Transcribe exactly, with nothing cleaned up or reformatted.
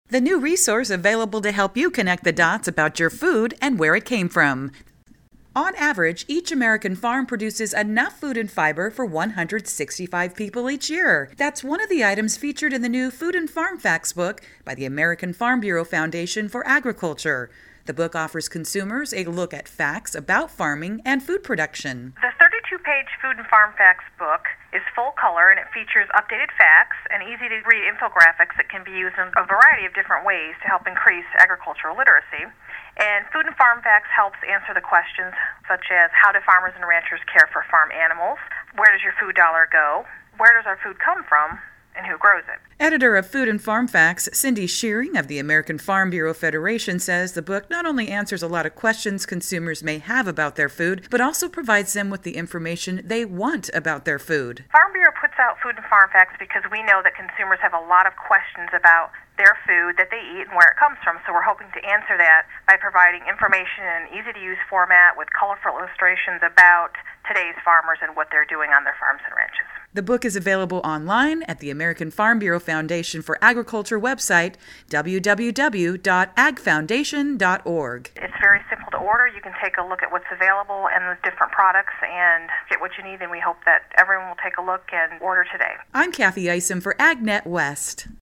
the new resource available to help you connect the dots about your food and where it came from. On average, each American farm produces enough food and fiber for one hundred sixty-five people each year. That's one of the items featured in the new Food and Farm Facts book by the American Farm Bureau Foundation for Agriculture. The book offers consumers a look at facts about farming and food production. The thirty-two page Food and Farm Facts book is full color, and it features updated facts and easy-to-read infographics that can be used in a variety of different ways to help increase agricultural literacy. And Food and Farm Facts helps answer the questions such as, how do farmers and ranchers care for farm animals? Where does your food dollar go? Where does our food come from? And who grows it? Editor of Food and Farm Facts, Cindy Shearing of the American Farm Bureau Federation, says the book not only answers a lot of questions consumers may have about their food, but also provides them with the information they want about their food. Farm Bureau puts out Food and Farm Facts because we know that consumers have a lot of questions about their food that they eat and where it comes from. So we're hoping to answer that by providing information in an easy-to-use format with colorful illustrations about today's farmers and what they're doing on their farms and ranches. The book is available online at the American Farm Bureau Foundation for Agriculture website, w w w dot ag foundation dot org. It's very simple to order. You can take a look at what's available and the different products and get what you need, and we hope that everyone will take a look and order today. I'm Kathy Isom for AgNet West.